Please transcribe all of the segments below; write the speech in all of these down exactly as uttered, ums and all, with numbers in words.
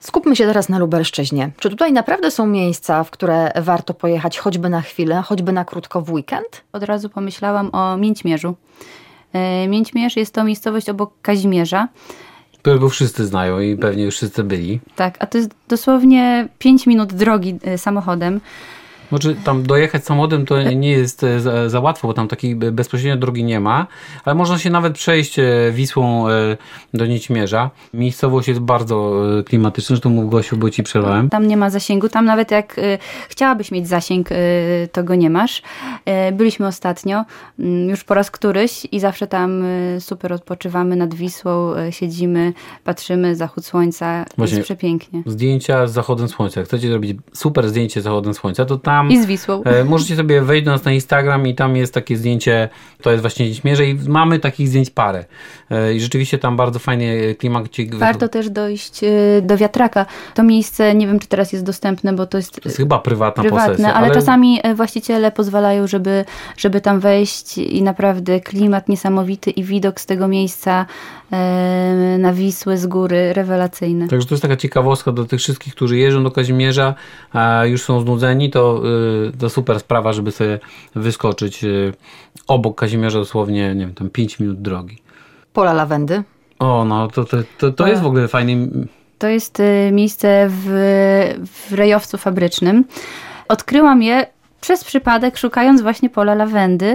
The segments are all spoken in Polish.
Skupmy się teraz na Lubelszczyźnie. Czy tutaj naprawdę są miejsca, w które warto pojechać choćby na chwilę, choćby na krótko w weekend? Od razu pomyślałam o Mięćmierzu. Mięćmierz jest to miejscowość obok Kazimierza. Którego wszyscy znają i pewnie już wszyscy byli. Tak, a to jest dosłownie pięć minut drogi samochodem. Znaczy tam dojechać samochodem to nie jest za, za łatwo, bo tam takiej bezpośrednio drogi nie ma, ale można się nawet przejść Wisłą do Nićmierza. Miejscowość jest bardzo klimatyczna, zresztą mów Gosiu, bo ci przerwałem. Tam nie ma zasięgu, tam nawet jak y, chciałabyś mieć zasięg, y, to go nie masz. Y, byliśmy ostatnio, y, już po raz któryś i zawsze tam y, super odpoczywamy nad Wisłą, y, siedzimy, patrzymy, zachód słońca, Właśnie jest przepięknie. Zdjęcia z zachodem słońca. Jak chcecie zrobić super zdjęcie z zachodem słońca, to tam I z Wisłą. E, możecie sobie wejść do nas na Instagram i tam jest takie zdjęcie, to jest właśnie Nićmierze i mamy takich zdjęć parę. E, I rzeczywiście tam bardzo fajnie klimat. Warto też dojść y, do Wiatraka. To miejsce, nie wiem czy teraz jest dostępne, bo to jest, to jest chyba prywatna prywatne, posesja. ale, ale czasami właściciele pozwalają, żeby, żeby tam wejść i naprawdę klimat niesamowity i widok z tego miejsca e, na Wisłę z góry rewelacyjny. Także to jest taka ciekawostka do tych wszystkich, którzy jeżdżą do Kazimierza, a już są znudzeni, to, y, to super sprawa, żeby sobie wyskoczyć y, obok Kazimierza dosłownie, nie wiem, tam pięć minut drogi. Pola lawendy. O, no to, to, to, to jest w ogóle fajny. To jest y, miejsce w, w rejowcu fabrycznym. Odkryłam je przez przypadek, szukając właśnie pola lawendy.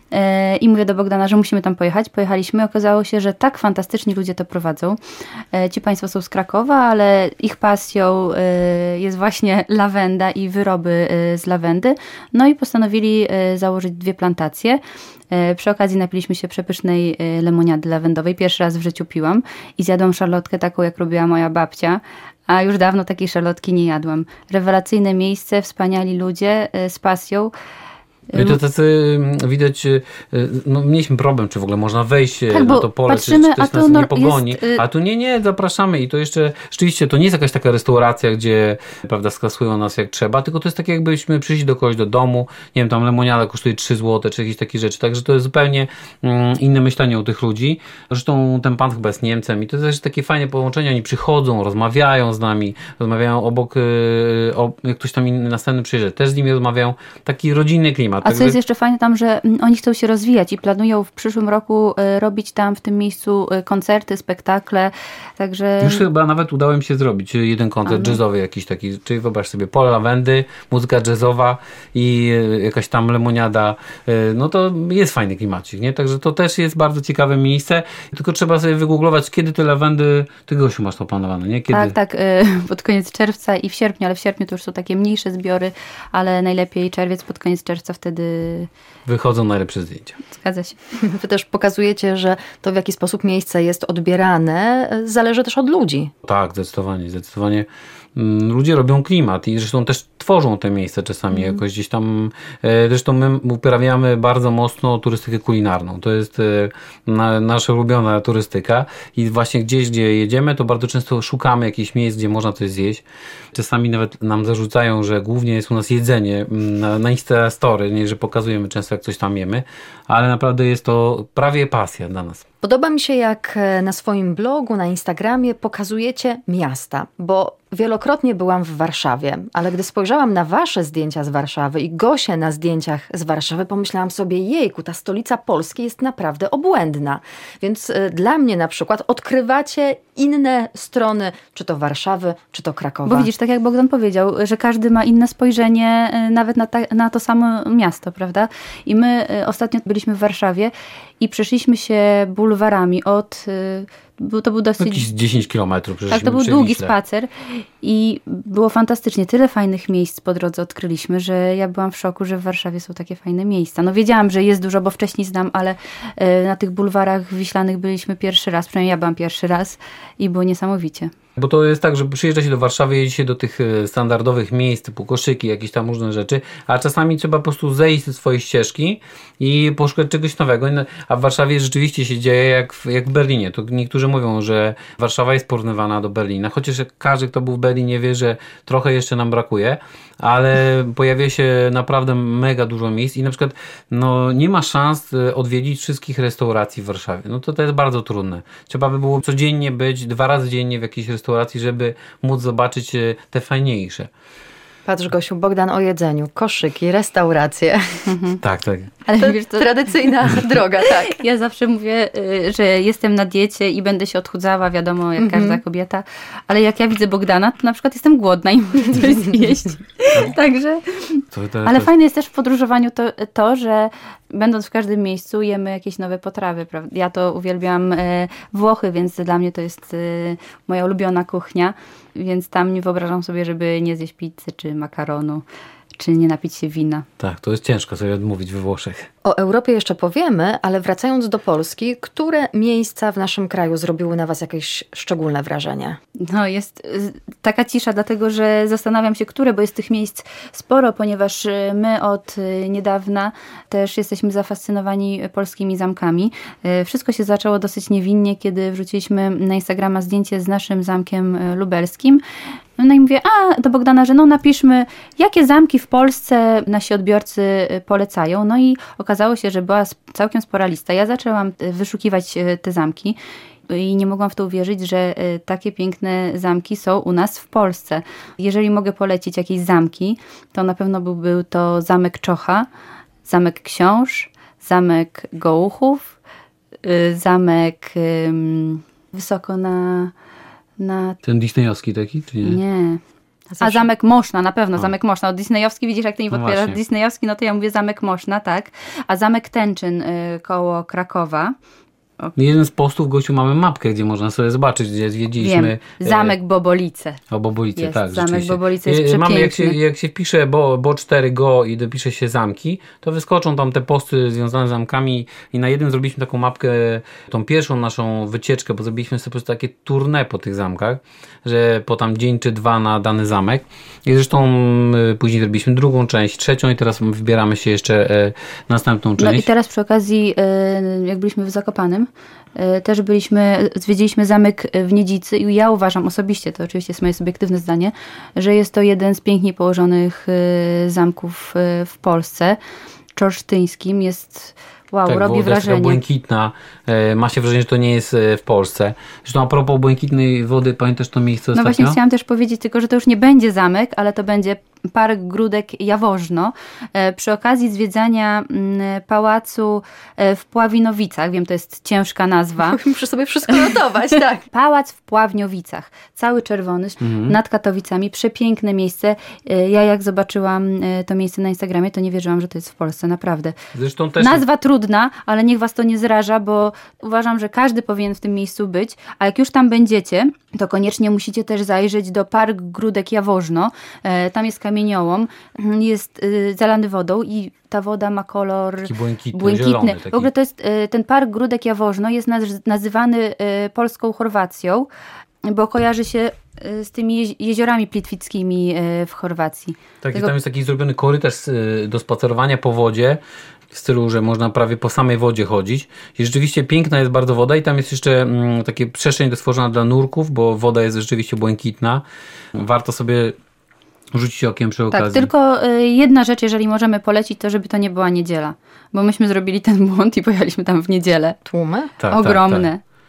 I mówię do Bogdana, że musimy tam pojechać. Pojechaliśmy. Okazało się, że tak fantastyczni ludzie to prowadzą. Ci państwo są z Krakowa, ale ich pasją jest właśnie lawenda i wyroby z lawendy. No i postanowili założyć dwie plantacje. Przy okazji napiliśmy się przepysznej lemoniady lawendowej. Pierwszy raz w życiu piłam i zjadłam szarlotkę taką, jak robiła moja babcia. A już dawno takiej szarlotki nie jadłam. Rewelacyjne miejsce, wspaniali ludzie z pasją. I to tacy widać, no mieliśmy problem, czy w ogóle można wejść tak, na to pole, patrzymy, czy, czy ktoś a to nas no, nie pogoni. Jest, a tu nie, nie, zapraszamy i to jeszcze, rzeczywiście to nie jest jakaś taka restauracja, gdzie, prawda, skasują nas jak trzeba, tylko to jest tak jakbyśmy przyszli do kogoś do domu, nie wiem, tam lemoniada kosztuje trzy złote, czy jakieś takie rzeczy, także to jest zupełnie mm, inne myślenie u tych ludzi. Zresztą ten pan chyba jest Niemcem i to jest też takie fajne połączenie, oni przychodzą, rozmawiają z nami, rozmawiają obok, yy, ob, jak ktoś tam inny następny przyjeżdża, też z nimi rozmawiają, taki rodzinny klimat. A tak co jest jeszcze fajne tam, że oni chcą się rozwijać i planują w przyszłym roku robić tam w tym miejscu koncerty, spektakle, także... Już chyba nawet udało mi się zrobić jeden koncert Aha. jazzowy jakiś taki, czyli wyobraź sobie, pole lawendy, muzyka jazzowa i jakaś tam lemoniada, no to jest fajny klimacik, nie? Także to też jest bardzo ciekawe miejsce, tylko trzeba sobie wygooglować, kiedy te lawendy, ty Gosiu masz to planowane, nie? Kiedy? Tak, tak, pod koniec czerwca i w sierpniu, ale w sierpniu to już są takie mniejsze zbiory, ale najlepiej czerwiec, pod koniec czerwca wtedy... Wychodzą najlepsze zdjęcia. Zgadza się. Wy też pokazujecie, że to w jaki sposób miejsce jest odbierane zależy też od ludzi. Tak, zdecydowanie, zdecydowanie. Ludzie robią klimat i zresztą też tworzą te miejsca czasami mm. jakoś gdzieś tam. Zresztą my uprawiamy bardzo mocno turystykę kulinarną. To jest na, nasza ulubiona turystyka i właśnie gdzieś, gdzie jedziemy, to bardzo często szukamy jakichś miejsc, gdzie można coś zjeść. Czasami nawet nam zarzucają, że głównie jest u nas jedzenie na, na Instastory, nie, że pokazujemy często, jak coś tam jemy, ale naprawdę jest to prawie pasja dla nas. Podoba mi się, jak na swoim blogu, na Instagramie pokazujecie miasta, bo wielokrotnie byłam w Warszawie, ale gdy spojrzałam na wasze zdjęcia z Warszawy i Gosię na zdjęciach z Warszawy, pomyślałam sobie, jejku, ta stolica Polski jest naprawdę obłędna. Więc dla mnie na przykład odkrywacie inne strony, czy to Warszawy, czy to Krakowa. Bo widzisz, tak jak Bogdan powiedział, że każdy ma inne spojrzenie nawet na, ta, na to samo miasto, prawda? I my ostatnio byliśmy w Warszawie i przeszliśmy się bulwarami od... Był, to był dosyć... Jakieś dziesięć kilometrów. Tak, to był długi spacer i było fantastycznie. Tyle fajnych miejsc po drodze odkryliśmy, że ja byłam w szoku, że w Warszawie są takie fajne miejsca. No wiedziałam, że jest dużo, bo wcześniej znam, ale na tych bulwarach wiślanych byliśmy pierwszy raz, przynajmniej ja byłam pierwszy raz i było niesamowicie. Bo to jest tak, że przyjeżdża się do Warszawy, jedzie się do tych standardowych miejsc, typu koszyki, jakieś tam różne rzeczy, a czasami trzeba po prostu zejść ze swojej ścieżki i poszukać czegoś nowego. A w Warszawie rzeczywiście się dzieje jak w, jak w Berlinie. To niektórzy mówią, że Warszawa jest porównywana do Berlina, chociaż każdy, kto był w Berlinie, wie, że trochę jeszcze nam brakuje, ale pojawia się naprawdę mega dużo miejsc i na przykład no, nie ma szans odwiedzić wszystkich restauracji w Warszawie. No to to jest bardzo trudne. Trzeba by było codziennie być, dwa razy dziennie w jakiejś restauracji, restauracji, żeby móc zobaczyć te fajniejsze. Patrz, Gosiu, Bogdan o jedzeniu, koszyki, restauracje. Mhm. Tak, tak. Ale To wiesz, to tradycyjna droga, tak. ja zawsze mówię, y, że jestem na diecie i będę się odchudzała, wiadomo, jak Mhm. każda kobieta, ale jak ja widzę Bogdana, to na przykład jestem głodna i muszę coś zjeść. Także, To, to, ale to, fajne jest też w podróżowaniu to, to, że będąc w każdym miejscu jemy jakieś nowe potrawy, prawda? Ja to uwielbiam e, Włochy, więc dla mnie to jest e, moja ulubiona kuchnia, więc tam nie wyobrażam sobie, żeby nie zjeść pizzy czy makaronu, czy nie napić się wina. tak, to jest ciężko sobie odmówić we Włoszech. O Europie jeszcze powiemy, ale wracając do Polski, które miejsca w naszym kraju zrobiły na was jakieś szczególne wrażenie? No jest y, taka cisza, dlatego że zastanawiam się, które, bo jest tych miejsc sporo, ponieważ y, my od y, niedawna też jesteśmy zafascynowani polskimi zamkami. Y, Wszystko się zaczęło dosyć niewinnie, kiedy wrzuciliśmy na Instagrama zdjęcie z naszym zamkiem y, lubelskim. No i mówię, a do Bogdana, że no napiszmy, jakie zamki w Polsce nasi odbiorcy y, polecają. No i okazało się, że była sp- całkiem spora lista. Ja zaczęłam y, wyszukiwać y, te zamki i nie mogłam w to uwierzyć, że y, takie piękne zamki są u nas w Polsce. Jeżeli mogę polecić jakieś zamki, to na pewno był, był to Zamek Czocha, Zamek Książ, Zamek Gołuchów, y, Zamek ym, wysoko na... na Ten disneyowski taki, czy nie? nie. A Zawsze- Zamek Moszna, na pewno, O. Zamek Moszna. Od disneyowski, widzisz, jak ty mi No podpowiadasz właśnie. disneyowski, no to ja mówię Zamek Moszna, tak. A Zamek Tęczyn y, koło Krakowa. Jeden z postów, gościu, mamy mapkę, gdzie można sobie zobaczyć, gdzie zwiedziliśmy. Wiem, Zamek Bobolice. O Bobolice, Jest, tak, Zamek rzeczywiście. Bobolice jest E, Mamy, jak się, przepiękny. jak się wpisze bo, bo cztery go i dopisze się zamki, to wyskoczą tam te posty związane z zamkami i na jednym zrobiliśmy taką mapkę, tą pierwszą naszą wycieczkę, bo zrobiliśmy sobie po prostu takie tournée po tych zamkach, że po tam dzień czy dwa na dany zamek. I zresztą y, później zrobiliśmy drugą część, trzecią i teraz wybieramy się jeszcze e, następną No część. i teraz przy okazji, y, jak byliśmy w Zakopanem, y, też byliśmy, zwiedziliśmy zamek w Niedzicy i ja uważam osobiście, to oczywiście jest moje subiektywne zdanie, że jest to jeden z piękniej położonych y, zamków y, w Polsce. Czorsztyńskim jest, wow, Tak, robi woda jest taka wrażenie. błękitna. E, ma się wrażenie, że to nie jest e, w Polsce. Zresztą a propos błękitnej wody, pamiętasz to miejsce No ostatnio? właśnie chciałam też powiedzieć tylko, że to już nie będzie zamek, ale to będzie Park Gródek Jaworzno. E, Przy okazji zwiedzania mm, pałacu e, w Pławinowicach, wiem, to jest ciężka nazwa. Muszę sobie wszystko notować, tak. Pałac w Pławniowicach, cały czerwony, Mhm. nad Katowicami, przepiękne miejsce. E, Ja jak zobaczyłam e, to miejsce na Instagramie, to nie wierzyłam, że to jest w Polsce, naprawdę. Zresztą też Nazwa trudna, ale niech was to nie zraża, bo uważam, że każdy powinien w tym miejscu być, a jak już tam będziecie, to koniecznie musicie też zajrzeć do Park Gródek Jaworzno. E, Tam jest kamieniołom, jest y, zalany wodą i ta woda ma kolor taki błękitny, błękitny. zielony. Taki. W ogóle to jest, y, ten Park Gródek Jaworzno jest naz- nazywany y, polską Chorwacją, bo kojarzy się y, z tymi jezi- jeziorami plitwickimi y, w Chorwacji. Taki, Tego- tam jest taki zrobiony korytarz y, do spacerowania po wodzie, w stylu, że można prawie po samej wodzie chodzić. I rzeczywiście piękna jest bardzo woda i tam jest jeszcze mm, takie przestrzeń do stworzona dla nurków, bo woda jest rzeczywiście błękitna. Warto sobie rzucić okiem przy okazji. Tak, tylko y, jedna rzecz, jeżeli możemy polecić, to żeby to nie była niedziela. Bo myśmy zrobili ten błąd i pojechaliśmy tam w niedzielę. Tłumy? Tak, Ogromne. Tak, tak.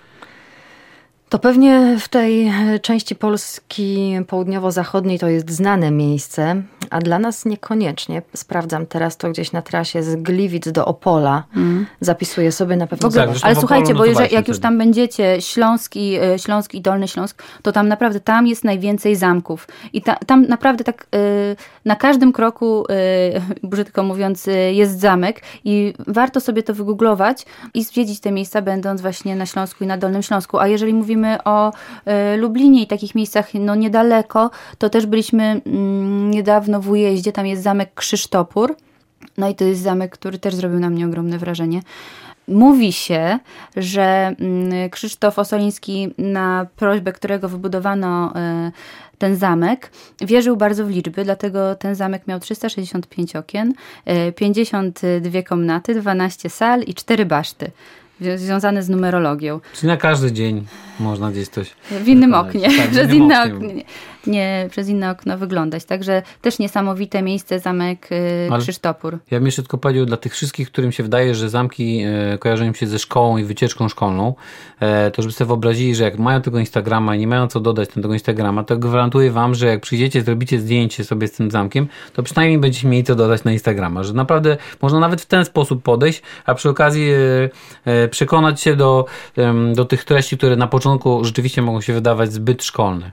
To pewnie w tej części Polski południowo-zachodniej to jest znane miejsce, a dla nas niekoniecznie. Sprawdzam teraz to gdzieś na trasie z Gliwic do Opola. Mm. Zapisuję sobie na W pewno. ogóle, Tak, zresztą ale w słuchajcie, Opolu bo jeżeli, notowaliśmy jak już wtedy. tam będziecie, Śląsk i, y, Śląsk i Dolny Śląsk, to tam naprawdę, tam jest najwięcej zamków. I ta, tam naprawdę tak y, na każdym kroku, y, brzydko mówiąc, y, jest zamek i warto sobie to wygooglować i zwiedzić te miejsca, będąc właśnie na Śląsku i na Dolnym Śląsku. A jeżeli mówimy o y, Lublinie i takich miejscach no niedaleko, to też byliśmy mm, niedawno w Ujeździe, tam jest zamek Krzysztopór. No i to jest zamek, który też zrobił na mnie ogromne wrażenie. Mówi się, że mm, Krzysztof Osoliński, na prośbę którego wybudowano y, ten zamek, wierzył bardzo w liczby, dlatego ten zamek miał trzysta sześćdziesiąt pięć okien, y, pięćdziesiąt dwie komnaty, dwanaście sal i cztery baszty, związane z numerologią. Czyli na każdy dzień. Można gdzieś coś w innym wykonać. oknie, Tak, przez innym inne oknie. okno, nie, nie, przez inne okno wyglądać. Także też niesamowite miejsce, zamek y, Ale Krzysztopór. Ja bym jeszcze tylko powiedział dla tych wszystkich, którym się wydaje, że zamki e, kojarzą im się ze szkołą i wycieczką szkolną, e, to żeby sobie wyobrazili, że jak mają tego Instagrama i nie mają co dodać do tego Instagrama, to gwarantuję wam, że jak przyjdziecie, zrobicie zdjęcie sobie z tym zamkiem, to przynajmniej będziecie mieli co dodać na Instagrama, że naprawdę można nawet w ten sposób podejść, a przy okazji e, e, przekonać się do, e, do tych treści, które na początku rzeczywiście mogą się wydawać zbyt szkolne.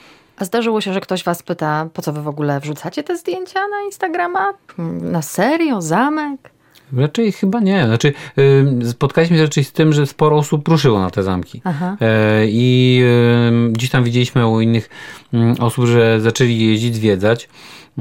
A zdarzyło się, że ktoś was pyta, po co wy w ogóle wrzucacie te zdjęcia na Instagrama? Na serio? Zamek? Raczej chyba nie. Znaczy, y, spotkaliśmy się raczej z tym, że sporo osób ruszyło na te zamki. Aha. E, I y, gdzieś tam widzieliśmy u innych y, osób, że zaczęli jeździć, zwiedzać.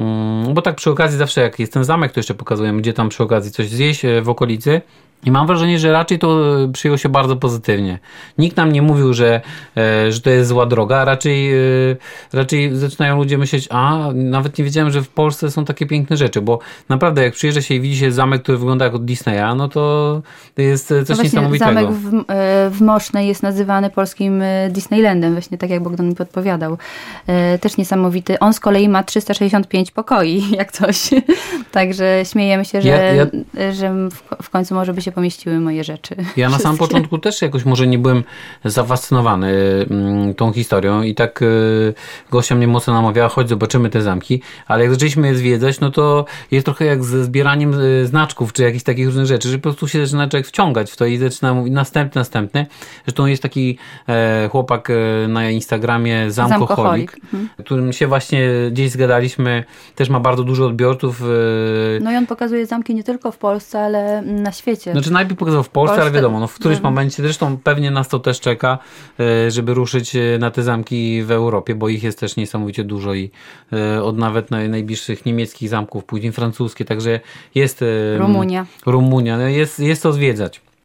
Y, bo tak przy okazji zawsze jak jest ten zamek, to jeszcze pokazujemy, gdzie tam przy okazji coś zjeść w okolicy. I mam wrażenie, że raczej to przyjęło się bardzo pozytywnie. Nikt nam nie mówił, że, e, że to jest zła droga, a raczej, e, raczej zaczynają ludzie myśleć, a nawet nie wiedziałem, że w Polsce są takie piękne rzeczy, bo naprawdę jak przyjeżdża się i widzi się zamek, który wygląda jak od Disneya, no to jest coś no właśnie, niesamowitego. Zamek w, w Mosznej jest nazywany polskim Disneylandem, właśnie tak jak Bogdan mi podpowiadał. Też niesamowity. On z kolei ma trzysta sześćdziesiąt pięć pokoi, jak coś. Także śmiejemy się, że, ja, ja... że w końcu może by się pomieściły moje rzeczy. Ja na samym początku też jakoś może nie byłem zafascynowany mm, tą historią i tak y, Gosia mnie mocno namawiała, chodź zobaczymy te zamki, ale jak zaczęliśmy je zwiedzać, no to jest trochę jak ze zbieraniem y, znaczków, czy jakichś takich różnych rzeczy, że po prostu się zaczyna człowiek wciągać w to i zaczyna mówić następny, następny. Zresztą jest taki e, chłopak e, na Instagramie Zamkoholik, Zamkoholik. Mhm. którym się właśnie gdzieś zgadaliśmy, też ma bardzo dużo odbiorców. E, no i on pokazuje zamki nie tylko w Polsce, ale na świecie. Znaczy najpierw pokazał w Polsce, Polsce, ale wiadomo, no w którymś mhm. momencie, zresztą pewnie nas to też czeka, żeby ruszyć na te zamki w Europie, bo ich jest też niesamowicie dużo i od nawet najbliższych niemieckich zamków, później francuskie, także jest Rumunia. Rumunia, jest, jest to zwiedzać.